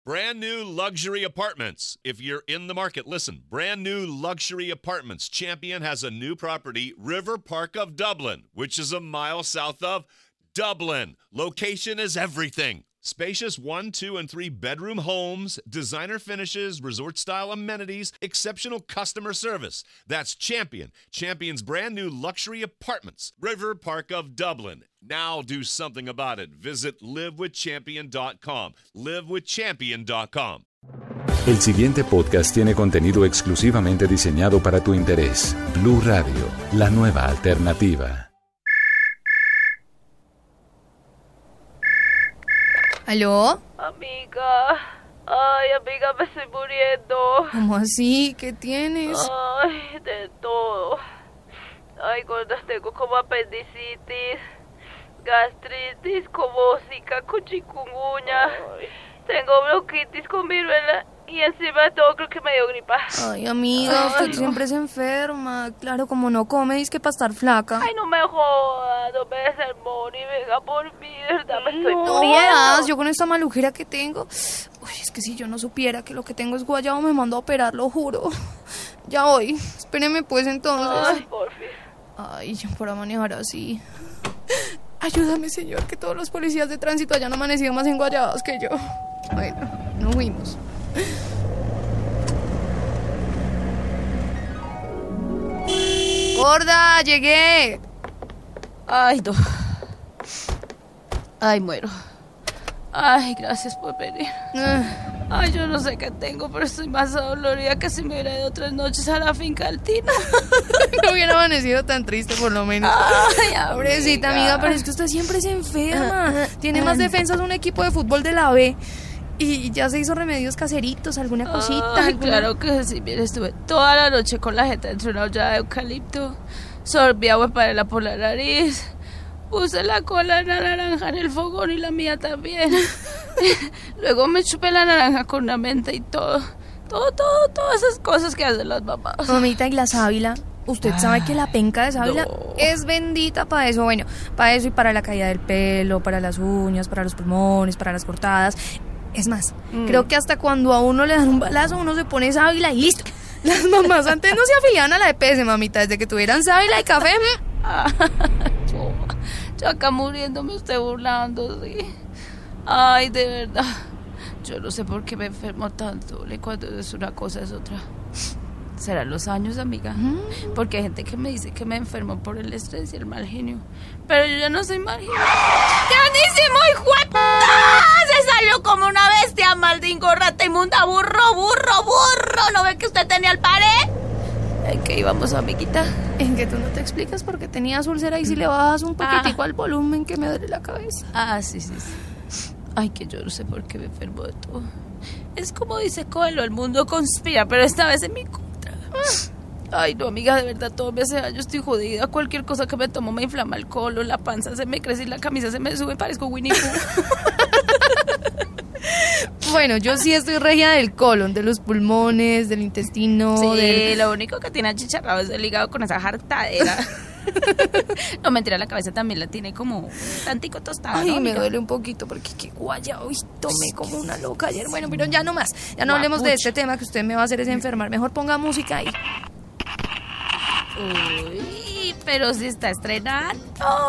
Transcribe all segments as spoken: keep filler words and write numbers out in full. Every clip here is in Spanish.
Brand new luxury apartments. If you're in the market, listen. Brand new luxury apartments. Champion has a new property, River Park of Dublin, which is a mile south of Dublin. Location is everything. Spacious one, two, and three bedroom homes, designer finishes, resort-style amenities, exceptional customer service. That's Champion. Champion's brand new luxury apartments. River Park of Dublin. Now do something about it. Visit live with champion dot com. live with champion dot com. El siguiente podcast tiene contenido exclusivamente diseñado para tu interés. Blue Radio, la nueva alternativa. ¿Aló? Amiga, ay, amiga, me estoy muriendo. ¿Cómo así? ¿Qué tienes? Ay, de todo. Ay, gorda, tengo como apendicitis, gastritis, como zika con chikungunya. Ay. Tengo bronquitis con viruela y encima de todo creo que me dio gripa. Ay, amiga, usted Ay, siempre no. se enferma. Claro, como no come, dice que para estar flaca. Ay, no me jodas, no me des el money, venga por mí, de verdad, me estoy No muriendo. jodas, yo con esta malujera que tengo. Uy, es que si yo no supiera que lo que tengo es guayabo, me mando a operar, lo juro. Ya voy, espéreme pues entonces. Ay, por fin. Ay, yo para manejar así. Ayúdame, señor, que todos los policías de tránsito hayan amanecido más enguayados que yo. Bueno, no fuimos. ¡Gorda, llegué! Ay, no. Ay, muero. Ay, gracias por venir. Ah, Ay, yo no sé qué tengo, pero estoy más adolorida que si me hubiera ido tres noches a la finca del Tino. no hubiera amanecido tan triste, por lo menos. Ay, Pobrecita, amiga, pero es que usted siempre se enferma. Tiene más defensas un equipo de fútbol de la B. Y ya se hizo remedios caseritos, alguna cosita. Ay, alguna- claro que sí. Mire, estuve toda la noche con la jeta entre una olla de eucalipto. Sorbí agua para por la nariz. Puse la cola de la naranja en el fogón y la mía también. Luego me chupé la naranja con una menta y todo. Todo, todo, todas esas cosas que hacen las mamás. Mamita, y la sábila. Usted sabe que la penca de sábila no. es bendita para eso. Bueno, para eso y para la caída del pelo, para las uñas, para los pulmones, para las cortadas. Es más, Mm. creo que hasta cuando a uno le dan un balazo, uno se pone sábila y listo. Las mamás antes no se afiliaban a la E P S, mamita. Desde que tuvieran sábila y café. mm. yo, yo acá muriéndome, usted burlando, sí. Ay, de verdad. Yo no sé por qué me enfermo tanto. Y cuando es una cosa es otra. ¿Serán los años, amiga? Porque hay gente que me dice que me enfermo por el estrés y el mal genio. Pero yo ya no soy mal genio. ¡Grandísimo, hijo de puta! Se salió como una bestia, maldingo, rata inmunda, burro, burro, burro. ¿No ve que usted tenía el pared? ¿En qué íbamos, amiguita? En que tú no te explicas por qué tenías úlcera y si le bajas un poquitico Ah. al volumen que me duele la cabeza. Ah, sí, sí, sí. Ay, que yo no sé por qué me enfermo de todo. Es como dice Coelho, el mundo conspira, pero esta vez en mi contra. Ay, no, amiga, de verdad, todo me hace daño, estoy jodida. Cualquier cosa que me tomo me inflama el colon, la panza se me crece y la camisa se me sube, parezco Winnie Pooh. Bueno, yo sí estoy regia del colon, de los pulmones, del intestino, Sí, del... lo único que tiene achicharrado es el hígado con esa jartadera. No, mentira, la cabeza también la tiene como un tantico tostada, Ay, ¿no, me amiga? duele un poquito porque qué guayabo y tomé como una loca ayer. Bueno, pero ya no más. Ya no Guapucha. hablemos de este tema que usted me va a hacer es enfermar. Mejor ponga música ahí. Uy, pero si está estrenando.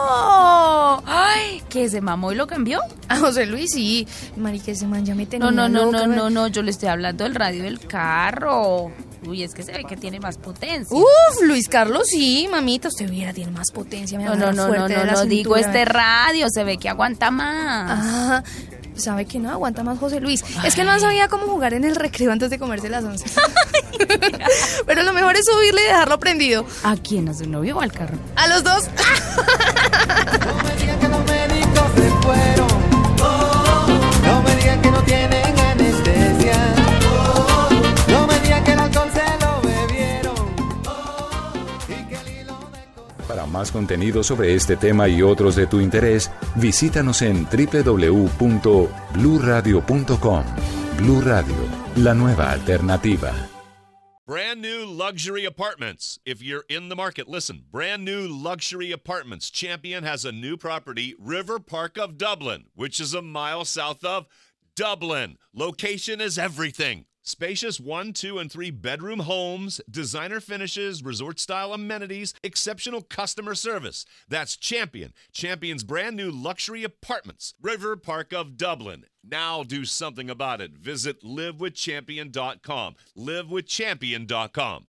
Ay, ¿que se mamó y lo cambió? A José Luis, sí. Marica, ese man ya me tenía No, no, no, loca. no, no, no, yo le estoy hablando del radio del carro. Uy, es que se ve que tiene más potencia. Uf, Luis Carlos, sí, mamita. Usted viera, tiene más potencia. Me no, no, agarra no, no, fuerte no, de la no, digo cintura. este radio, se ve que aguanta más. Ah, ¿sabe que no? Aguanta más José Luis. Es que el man sabía cómo jugar en el recreo antes de comerse las once. Pero lo mejor es subirle y dejarlo prendido. ¿A quién? ¿A su novio o al carro? A los dos. No me digan que los médicos se fueron. No me digan que no tienen anestesia. No me digan que el alcohol se lo bebieron. Y que el hilo de cosas. Para más contenido sobre este tema y otros de tu interés, visítanos en doble u doble u doble u punto blue radio punto com. Blue Radio, la nueva alternativa. Brand new luxury apartments. If you're in the market, listen. Brand new luxury apartments. Champion has a new property, River Park of Dublin, which is a mile south of Dublin. Location is everything. Spacious one, two, and three bedroom homes, designer finishes, resort-style amenities, exceptional customer service. That's Champion. Champion's brand new luxury apartments. River Park of Dublin. Now do something about it. Visit live with champion dot com. live with champion dot com.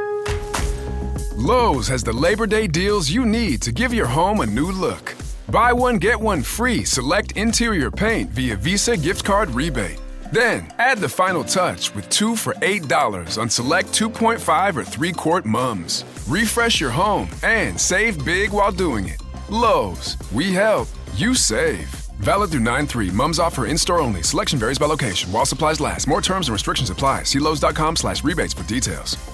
Lowe's has the Labor Day deals you need to give your home a new look. Buy one, get one free select interior paint via Visa gift card rebate. Then, add the final touch with two for eight dollars on select two point five or three quart mums. Refresh your home and save big while doing it. Lowe's, we help, you save. Valid through nine three. Mums offer in-store only. Selection varies by location. While supplies last. More terms and restrictions apply. See Lowe's dot com slash rebates for details.